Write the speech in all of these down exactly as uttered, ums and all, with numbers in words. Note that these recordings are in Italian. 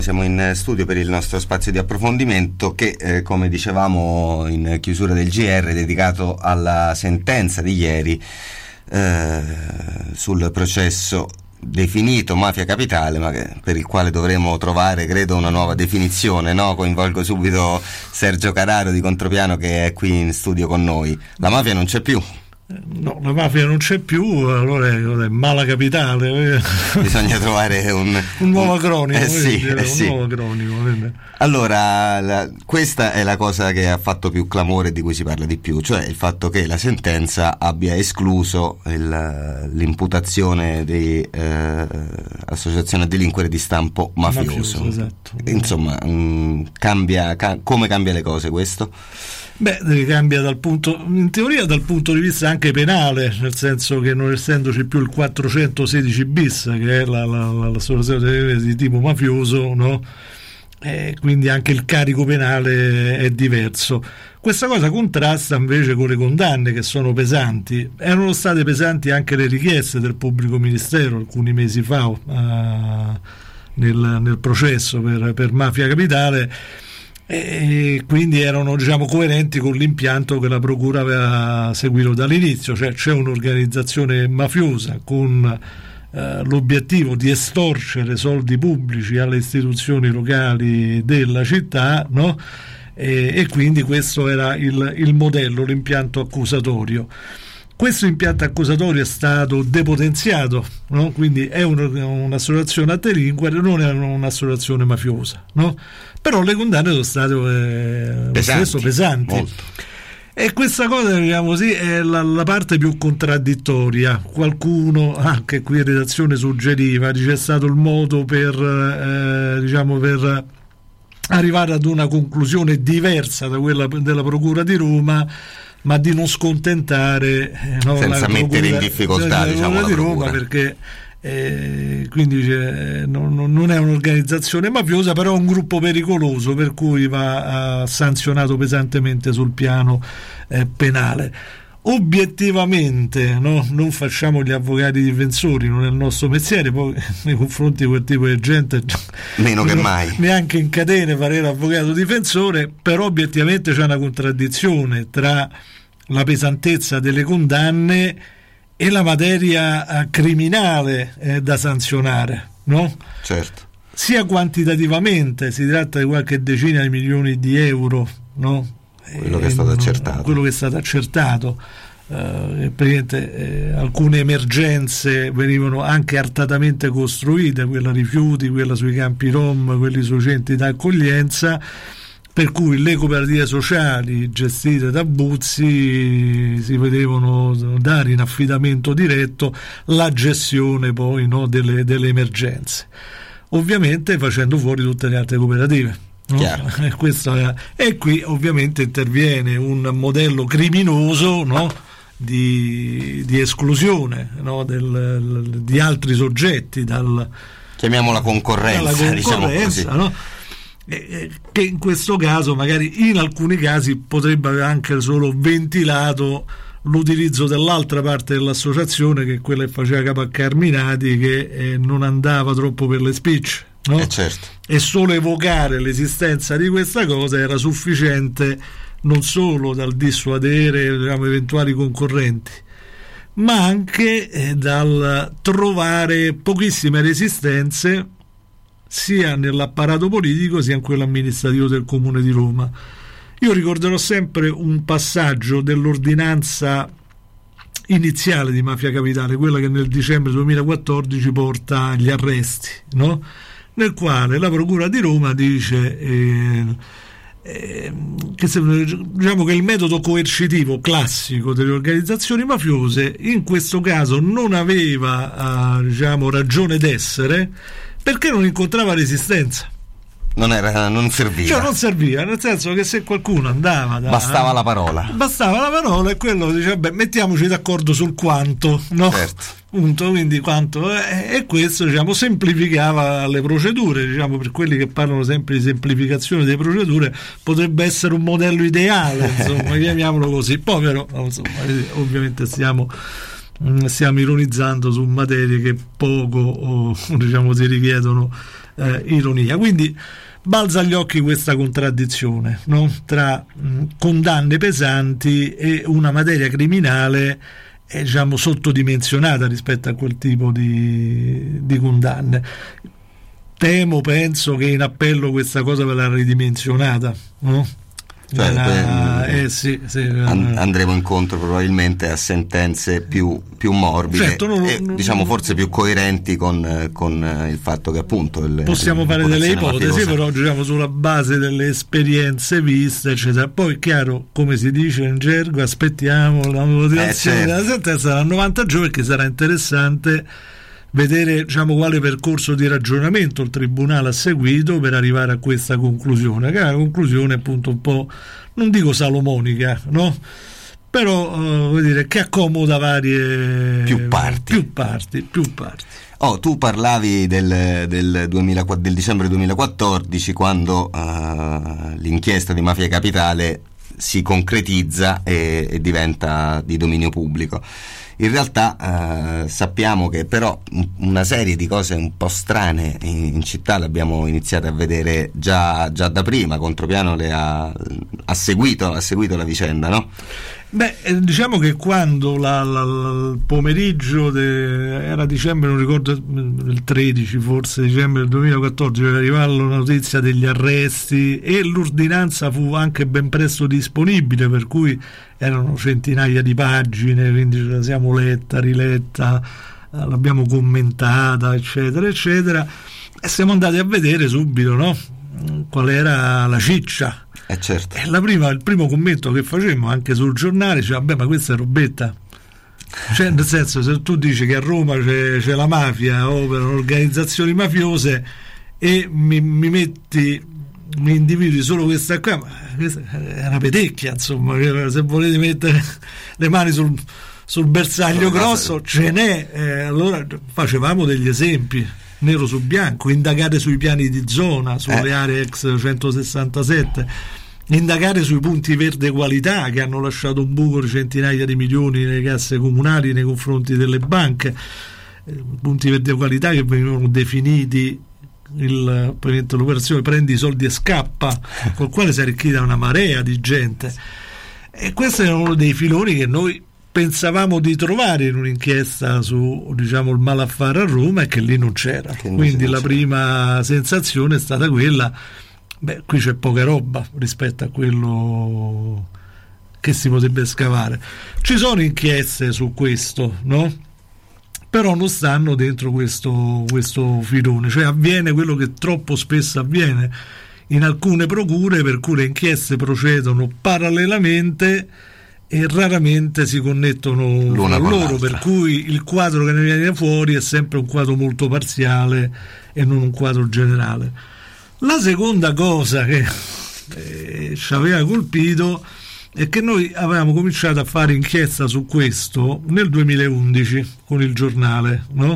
Siamo in studio per il nostro spazio di approfondimento che, eh, come dicevamo in chiusura del G R, è dedicato alla sentenza di ieri eh, sul processo definito Mafia Capitale, ma che, per il quale dovremo trovare, credo, una nuova definizione, no? Coinvolgo subito Sergio Cararo di Contropiano, che è qui in studio con noi. La mafia non c'è più. No, la mafia non c'è più, allora è, è mala capitale. Bisogna trovare un, un nuovo acronimo. Eh sì, dire, eh un sì. nuovo acronimo. Vede. Allora, la, questa è la cosa che ha fatto più clamore e di cui si parla di più, cioè il fatto che la sentenza abbia escluso il, l'imputazione di eh, associazione a delinquere di stampo mafioso. mafioso esatto. Insomma, mh, cambia, ca- come cambia le cose questo? Beh, cambia dal punto, in teoria dal punto di vista anche penale, nel senso che non essendoci più il quattrocentosedici bis, che è la, la, la, l'associazione di tipo mafioso, no? E quindi anche il carico penale è diverso. Questa cosa contrasta invece con le condanne, che sono pesanti. Erano state pesanti anche le richieste del pubblico ministero alcuni mesi fa uh, nel, nel processo per, per Mafia Capitale, e quindi erano, diciamo, coerenti con l'impianto che la procura aveva seguito dall'inizio, cioè c'è un'organizzazione mafiosa con eh, l'obiettivo di estorcere soldi pubblici alle istituzioni locali della città, no? E, e quindi questo era il, il modello, l'impianto accusatorio. Questo impianto accusatorio è stato depotenziato, no? Quindi è un, un'associazione a delinquere, non è un'associazione mafiosa, no? Però le condanne sono state eh, pesanti, stesso pesanti. Molto. E questa cosa, diciamo così, è la, la parte più contraddittoria. Qualcuno, anche qui in redazione, suggeriva, dice, è stato il modo per, eh, diciamo, per arrivare ad una conclusione diversa da quella della Procura di Roma, ma di non scontentare eh, no, senza la mettere procura, in difficoltà, la diciamo, la di Roma, procura. perché eh, quindi eh, non, non è un'organizzazione mafiosa, però è un gruppo pericoloso, per cui va eh, sanzionato pesantemente sul piano eh, penale. Obiettivamente, no, non facciamo gli avvocati difensori, non è il nostro mestiere, poi nei confronti di quel tipo di gente meno che mai, neanche in catene fare l'avvocato difensore, però obiettivamente c'è una contraddizione tra la pesantezza delle condanne e la materia criminale eh, da sanzionare, no? Certo. Sia quantitativamente, si tratta di qualche decina di milioni di euro, no? Quello che è stato accertato. Quello che è stato accertato. Uh, eh, alcune emergenze venivano anche artatamente costruite, quella rifiuti, quella sui campi rom, quelli sui centri d'accoglienza, per cui le cooperative sociali gestite da Buzzi si vedevano dare in affidamento diretto la gestione poi, no, delle, delle emergenze, ovviamente facendo fuori tutte le altre cooperative. No? E, questo è, e qui ovviamente interviene un modello criminoso, no? di, di esclusione, no? Del, di altri soggetti dal, chiamiamola concorrenza, dalla concorrenza, diciamo così. No? E, e, che in questo caso magari in alcuni casi potrebbe aver anche solo ventilato l'utilizzo dell'altra parte dell'associazione, che è quella che faceva capo a Carminati, che eh, non andava troppo per le spicce. No? Eh certo. E solo evocare l'esistenza di questa cosa era sufficiente non solo dal dissuadere, diciamo, eventuali concorrenti, ma anche eh, dal trovare pochissime resistenze sia nell'apparato politico sia in quello amministrativo del Comune di Roma. Io ricorderò sempre un passaggio dell'ordinanza iniziale di Mafia Capitale, quella che nel dicembre duemilaquattordici porta agli arresti, no? Nel quale la Procura di Roma dice eh, eh, che, se, diciamo, che il metodo coercitivo classico delle organizzazioni mafiose in questo caso non aveva eh, diciamo, ragione d'essere, perché non incontrava resistenza. Non era, non serviva. Cioè non serviva, nel senso che se qualcuno andava da, bastava la parola. Bastava la parola e quello diceva, beh, mettiamoci d'accordo sul quanto, no? Certo. Punto, quindi quanto, eh, e questo, diciamo, semplificava le procedure, diciamo, per quelli che parlano sempre di semplificazione delle procedure, potrebbe essere un modello ideale, insomma, chiamiamolo così. Poi però, insomma, ovviamente stiamo stiamo ironizzando su materie che poco o, diciamo, si richiedono eh, ironia. Quindi balza agli occhi questa contraddizione, no? Tra mh, condanne pesanti e una materia criminale eh, diciamo sottodimensionata rispetto a quel tipo di, di condanne. Temo, penso che in appello questa cosa verrà ridimensionata, no? Cioè, Era, eh, sì, sì, and- andremo incontro probabilmente a sentenze più, più morbide, certo, non, e non, diciamo forse più coerenti con, con il fatto che appunto il, possiamo fare delle ipotesi, mafiosa. Però diciamo sulla base delle esperienze viste eccetera. Poi chiaro, come si dice in gergo, aspettiamo la motivazione eh, certo. della sentenza da novanta giorni, perché sarà interessante vedere diciamo quale percorso di ragionamento il tribunale ha seguito per arrivare a questa conclusione, che è una conclusione appunto un po', non dico salomonica, no? Però uh, vuol dire che accomoda varie più parti più parti, più parti. Oh, tu parlavi del, del, duemila, del dicembre duemilaquattordici, quando uh, l'inchiesta di Mafia Capitale si concretizza e, e diventa di dominio pubblico. In realtà eh, sappiamo che però una serie di cose un po' strane in, in città l'abbiamo iniziato a vedere già, già da prima. Contropiano le ha, ha, seguito, ha seguito la vicenda, no? Beh, diciamo che quando la, la, la, il pomeriggio de, era dicembre, non ricordo, il tredici forse, dicembre del duemilaquattordici, arrivò la notizia degli arresti e l'ordinanza fu anche ben presto disponibile, per cui erano centinaia di pagine, quindi ce la siamo letta, riletta, l'abbiamo commentata, eccetera, eccetera, e siamo andati a vedere subito, no? Qual era la ciccia. Eh certo. E la prima, il primo commento che facemmo anche sul giornale, cioè vabbè, ma questa è robetta, cioè nel senso, se tu dici che a Roma c'è, c'è la mafia, operano organizzazioni mafiose e mi, mi metti mi individui solo questa qua, ma questa è una petecchia, insomma, se volete mettere le mani sul, sul bersaglio grosso ce n'è. Eh, allora facevamo degli esempi nero su bianco, indagare sui piani di zona, sulle eh. aree ex centosessantasette, indagare sui punti verde qualità che hanno lasciato un buco di centinaia di milioni nelle casse comunali nei confronti delle banche, punti verde qualità che venivano definiti il, l'operazione prendi i soldi e scappa, col quale si è arricchita una marea di gente, e questo è uno dei filoni che noi pensavamo di trovare in un'inchiesta su, diciamo, il malaffare a Roma, e che lì non c'era. Quindi la prima sensazione è stata quella: beh, qui c'è poca roba rispetto a quello che si potrebbe scavare. Ci sono inchieste su questo, no? Però non stanno dentro questo, questo filone, cioè avviene quello che troppo spesso avviene in alcune procure, per cui le inchieste procedono parallelamente e raramente si connettono l'una con loro, l'altra. Per cui il quadro che ne viene fuori è sempre un quadro molto parziale e non un quadro generale. La seconda cosa che eh, ci aveva colpito è che noi avevamo cominciato a fare inchiesta su questo nel duemilaundici con il giornale, no?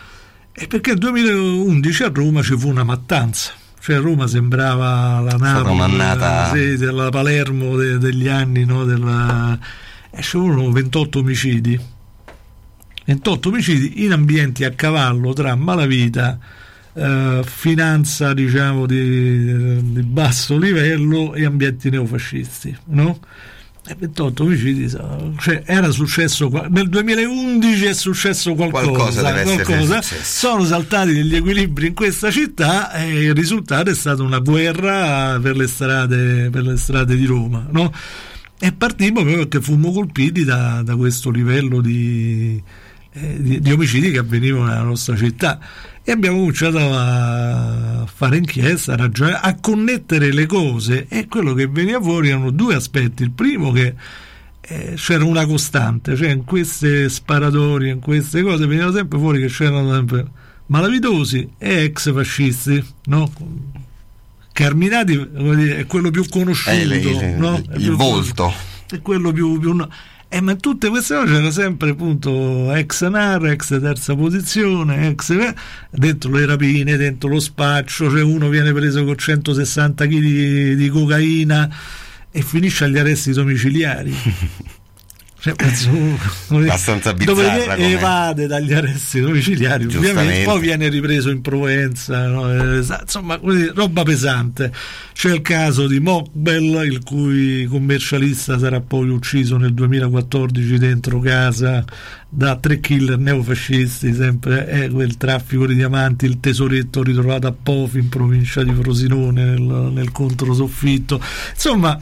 E perché nel duemilaundici a Roma ci fu una mattanza. Cioè Roma sembrava la Napoli, la, sì, della Palermo de, degli anni, no, della, e ci furono ventotto omicidi ventotto omicidi in ambienti a cavallo tra malavita, eh, finanza diciamo di, di basso livello e ambienti neofascisti, no? E ventotto omicidi, cioè era successo nel duemilaundici, è successo qualcosa, qualcosa, deve qualcosa. Sono saltati degli equilibri in questa città e il risultato è stata una guerra per le strade, per le strade di Roma, no? E partimmo proprio perché fummo colpiti da, da questo livello di, eh, di, di omicidi che avvenivano nella nostra città, e abbiamo cominciato a fare inchiesta, a ragionare, a connettere le cose, e quello che veniva fuori erano due aspetti. Il primo, che eh, c'era una costante, cioè in queste sparatorie, in queste cose veniva sempre fuori che c'erano sempre malavitosi e ex fascisti, no? Carminati è quello più conosciuto, eh, le, le, no? il, È il volto è quello più, più no. Eh, ma in tutte queste cose c'era sempre appunto ex N A R, ex terza posizione, ex dentro le rapine, dentro lo spaccio, cioè uno viene preso con centosessanta chili di cocaina e finisce agli arresti domiciliari. Cioè, penso, abbastanza bizzarra, dopodiché evade dagli arresti domiciliari, ovviamente, poi viene ripreso in Provenza, no? eh, insomma, roba pesante. C'è il caso di Mokbel, il cui commercialista sarà poi ucciso nel duemilaquattordici dentro casa da tre killer neofascisti, sempre è eh, quel traffico di diamanti, il tesoretto ritrovato a Pofi in provincia di Frosinone nel, nel controsoffitto, insomma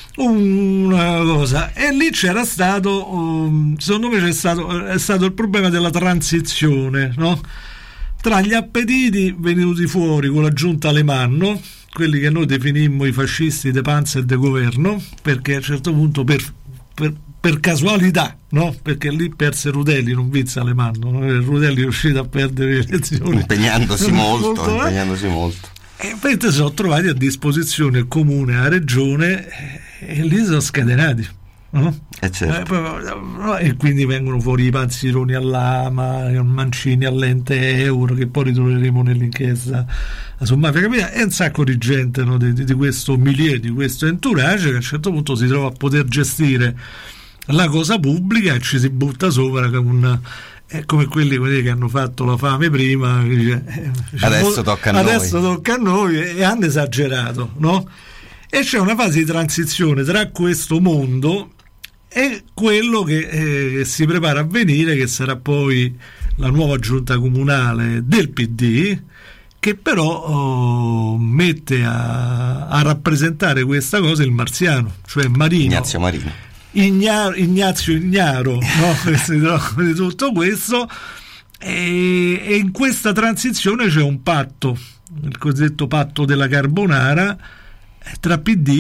una cosa. E lì c'era stato um, secondo me c'è stato, è stato il problema della transizione, no? Tra gli appetiti venuti fuori con la giunta Alemanno, quelli che noi definimmo i fascisti de Panza e de governo, perché a un certo punto per, per, per casualità, no? Perché lì perse Rutelli, non vinse Alemanno, no? Rutelli è riuscito a perdere le elezioni impegnandosi molto, molto, impegnandosi molto. E poi si sono trovati a disposizione il comune, la regione, e lì sono scatenati, no? Eh certo. E quindi vengono fuori i panzironi all'Ama, i Mancini all'ente euro, che poi ritroveremo nell'inchiesta su Mafia Capitale, e un sacco di gente, no, di, di questo milieu, di questo entourage, che a un certo punto si trova a poter gestire la cosa pubblica e ci si butta sopra con una... È come quelli, quelli che hanno fatto la fame prima, dice, eh, diciamo, adesso tocca a adesso noi tocca a noi e hanno esagerato, no? E c'è una fase di transizione tra questo mondo e quello che eh, si prepara a venire, che sarà poi la nuova giunta comunale del P D, che però oh, mette a, a rappresentare questa cosa il marziano, cioè Marino, Ignazio Marino. Ignaro, Ignazio Ignaro, no? Di tutto questo, e, e in questa transizione c'è un patto, il cosiddetto patto della carbonara, tra P D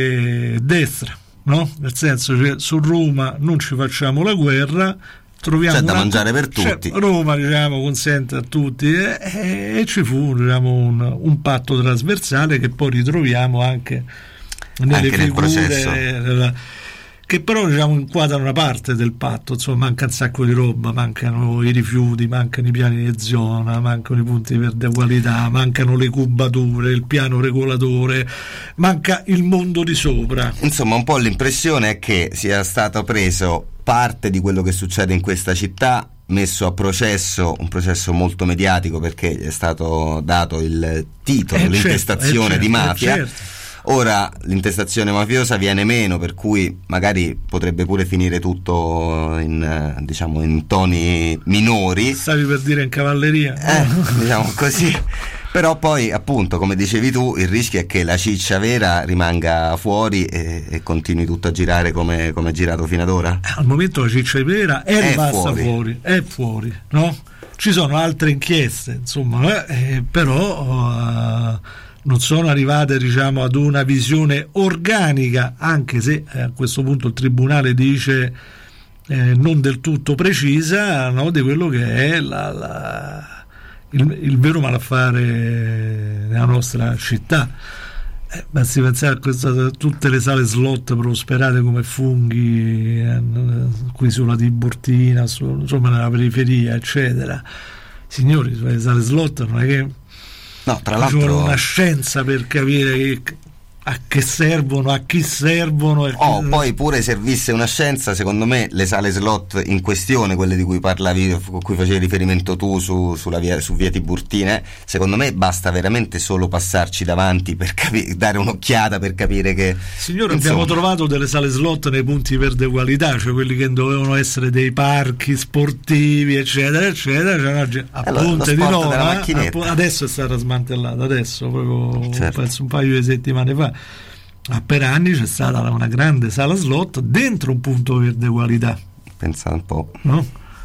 e destra, no? Nel senso che su Roma non ci facciamo la guerra, troviamo c'è da una, mangiare per tutti, cioè, Roma, diciamo, consente a tutti, e, e, e ci fu, diciamo, un, un patto trasversale che poi ritroviamo anche nelle anche figure, nel processo, nella, che però, diciamo, inquadrano una parte del patto. Insomma, manca un sacco di roba, mancano i rifiuti, mancano i piani di zona, mancano i punti per qualità, mancano le cubature, il piano regolatore, manca il mondo di sopra. Insomma, un po' l'impressione è che sia stato preso parte di quello che succede in questa città, messo a processo, un processo molto mediatico perché è stato dato il titolo, eh l'intestazione certo, di mafia. Eh certo. Ora l'intestazione mafiosa viene meno, per cui magari potrebbe pure finire tutto in, diciamo, in toni minori. Stavi per dire in cavalleria? Eh, diciamo così. Però poi, appunto, come dicevi tu, il rischio è che la ciccia vera rimanga fuori e, e continui tutto a girare come, come è girato fino ad ora. Al momento la ciccia vera è, è rimasta fuori. fuori, è fuori, no? Ci sono altre inchieste, insomma, eh, però... Uh, non sono arrivate, diciamo, ad una visione organica, anche se eh, a questo punto il tribunale dice eh, non del tutto precisa, no, di quello che è la, la, il, il vero malaffare nella nostra città. Eh, basti pensare a questa, tutte le sale slot prosperate come funghi eh, qui sulla Tiburtina, su, insomma nella periferia, eccetera. Signori, sulle sale slot non è che no, tra ci vuole l'altro una scienza per capire che, a che servono, a chi servono. E oh, chi... poi pure servisse una scienza, secondo me le sale slot in questione, quelle di cui parlavi, con cui facevi riferimento tu su, sulla via, su via Tiburtina, secondo me basta veramente solo passarci davanti per capi- dare un'occhiata per capire che, signore, insomma... abbiamo trovato delle sale slot nei punti verde qualità, cioè quelli che dovevano essere dei parchi sportivi, eccetera eccetera, cioè, a allora, Ponte di Nona, a, adesso è stata smantellata, adesso proprio certo. penso un paio di settimane fa. Per anni c'è stata una grande sala slot dentro un punto verde qualità. Pensa un po', no?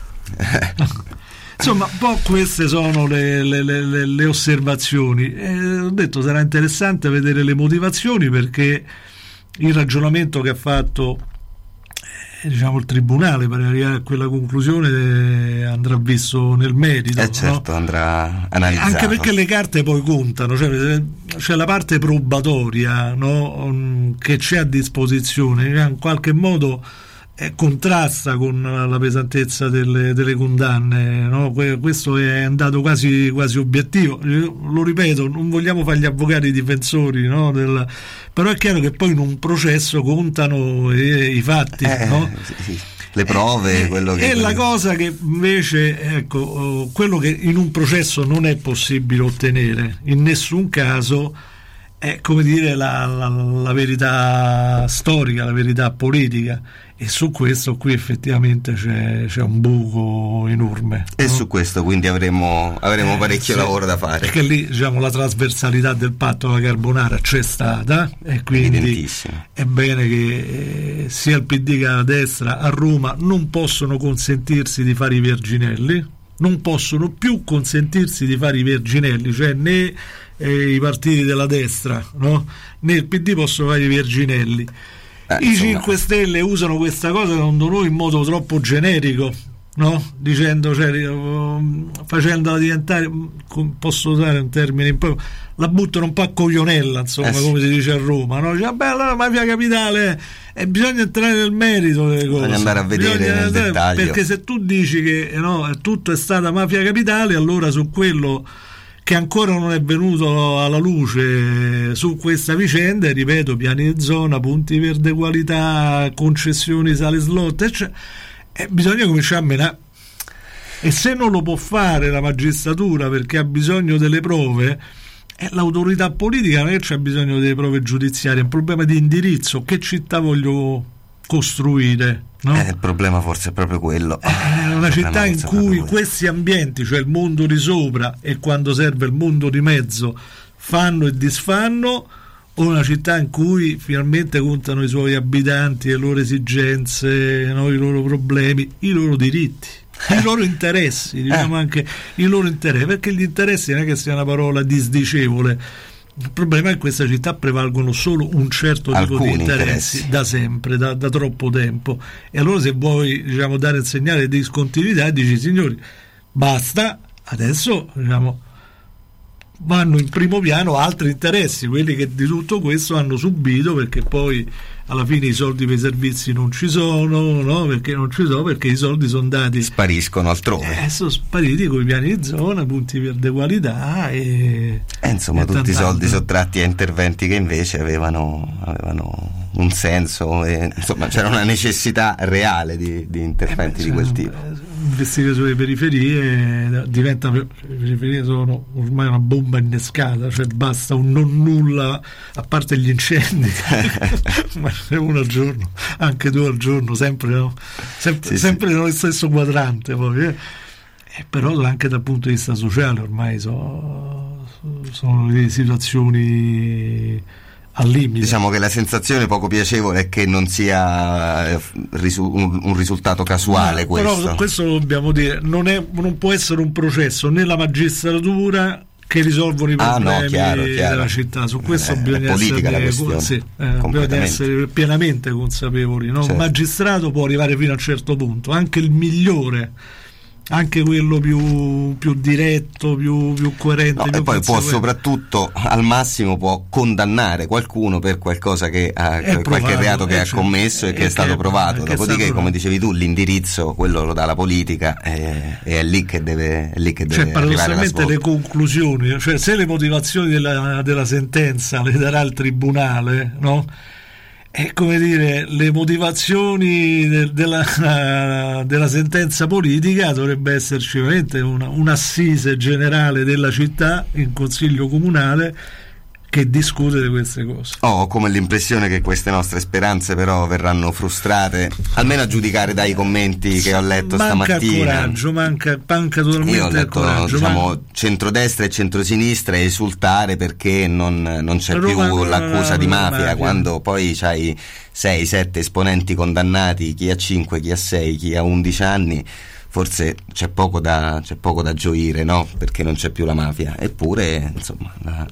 Insomma, un po' queste sono le, le, le, le osservazioni. Eh, ho detto sarà interessante vedere le motivazioni, perché il ragionamento che ha fatto eh, diciamo il tribunale per arrivare a quella conclusione andrà visto nel merito. Eh certo, no? Andrà analizzato. Anche perché le carte poi contano, cioè c'è la parte probatoria, no? Che c'è a disposizione, in qualche modo eh, contrasta con la pesantezza delle, delle condanne, no? Questo è andato quasi, quasi obiettivo. Lo ripeto, non vogliamo fare gli avvocati difensori, no? Del, però è chiaro che poi in un processo contano i, i fatti, eh, no? Sì, sì. le prove, eh, quello che... è la cosa che invece, ecco, quello che in un processo non è possibile ottenere in nessun caso è, come dire, la, la, la verità storica, la verità politica, e su questo qui effettivamente c'è, c'è un buco enorme, e no? Su questo quindi avremo, avremo eh, parecchio sì, lavoro da fare, perché lì, diciamo, la trasversalità del patto alla carbonara c'è stata, e quindi è bene che eh, sia il P D che la destra a Roma non possono consentirsi di fare i verginelli, non possono più consentirsi di fare i verginelli, cioè né eh, i partiti della destra, no? Né il P D possono fare i verginelli. Eh, I insomma. cinque Stelle usano questa cosa secondo noi in modo troppo generico, no? Dicendo, cioè, uh, facendola diventare, posso usare un termine un po', la buttano un po' a coglionella, insomma, eh sì. come si dice a Roma, no? Dice, vabbè, allora mafia capitale, e bisogna entrare nel merito delle cose, bisogna andare a vedere bisogna, nel dettaglio, perché se tu dici che no, tutto è stata mafia capitale, allora su quello che ancora non è venuto alla luce su questa vicenda, ripeto, piani di zona, punti verde qualità, concessioni sale slot, eccetera, eh, bisogna cominciare a menare. E se non lo può fare la magistratura perché ha bisogno delle prove, eh, l'autorità politica non è che c'ha bisogno delle prove giudiziarie, è un problema di indirizzo. Che città voglio costruire? No? Eh, il problema forse è proprio quello. È una città in cui questi ambienti, cioè il mondo di sopra e quando serve il mondo di mezzo, fanno e disfanno, o una città in cui finalmente contano i suoi abitanti, le loro esigenze, no? I loro problemi, i loro diritti, i loro interessi, diciamo anche i loro interessi, perché gli interessi non è che sia una parola disdicevole. Il problema è che in questa città prevalgono solo un certo tipo Alcuni di interessi, interessi da sempre, da, da troppo tempo, e allora se vuoi, diciamo, dare il segnale di discontinuità, dici signori basta, adesso, diciamo, vanno in primo piano altri interessi, quelli che di tutto questo hanno subito, perché poi alla fine i soldi per i servizi non ci sono, no? Perché non ci sono? Perché i soldi sono dati, spariscono altrove, eh, sono spariti con i piani di zona, punti verde qualità e, eh, insomma e tutti i soldi sottratti a interventi che invece avevano, avevano un senso, e, insomma c'era una necessità reale di, di interventi eh beh, di quel tipo. Investire sulle periferie diventa, le periferie sono ormai una bomba innescata, cioè basta un non nulla, a parte gli incendi ma uno al giorno, anche due al giorno, sempre, no? sempre, sì, sempre sì. nello stesso quadrante poi, eh. E però anche dal punto di vista sociale ormai so, sono le situazioni al limite. Diciamo che la sensazione poco piacevole è che non sia un, un risultato casuale, no, questo. Però questo lo dobbiamo dire, non, è, non può essere un processo né la magistratura che risolvono i problemi ah, no, chiaro, chiaro. della città. Su questo eh, bisogna, essere, sì, eh, bisogna essere pienamente consapevoli, no? Certo. Un magistrato può arrivare fino a un certo punto, anche il migliore, anche quello più, più diretto, più, più coerente, no, più e poi può soprattutto al massimo può condannare qualcuno per qualcosa che ha, provato, qualche reato che ha cioè, commesso e che è stato che, provato, che dopodiché stato come dicevi tu l'indirizzo quello lo dà la politica e, e è lì che deve, è lì che deve cioè, paradossalmente le conclusioni, cioè se le motivazioni della, della sentenza le darà il tribunale, no? E come dire, le motivazioni de, della, della sentenza politica dovrebbe esserci veramente una, un'assise generale della città in consiglio comunale che discute di queste cose. Ho oh, come l'impressione che queste nostre speranze però verranno frustrate, almeno a giudicare dai commenti che ho letto manca stamattina. Coraggio, manca, manca totalmente Io ho letto, il coraggio. Diciamo, manca... centrodestra e centrosinistra esultare perché non, non c'è Roma, più l'accusa no, di no, mafia, mafia, quando poi c'hai sei sette esponenti condannati, chi ha cinque, chi ha sei, chi ha undici anni. Forse c'è poco da, c'è poco da gioire, no? Perché non c'è più la mafia. Eppure, insomma, la,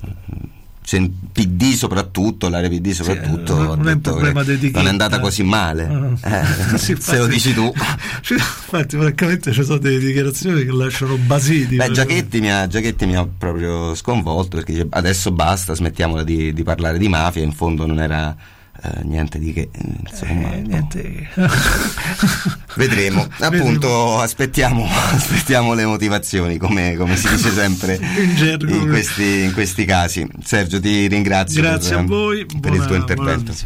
P D soprattutto, l'area P D soprattutto, sì, non, è un problema non è andata così male, no. eh, sì, se lo dici tu. Infatti francamente ci sono delle dichiarazioni che lasciano basiti. Beh, Giachetti mi, ha, Giachetti mi ha proprio sconvolto, perché dice, adesso basta, smettiamola di, di parlare di mafia, in fondo non era eh, niente di che, insomma, eh, niente. No. Vedremo, appunto, aspettiamo, aspettiamo le motivazioni, come, come si dice sempre in, gergo, in, questi, in questi casi. Sergio, ti ringrazio grazie per, a voi, per buona, il tuo intervento.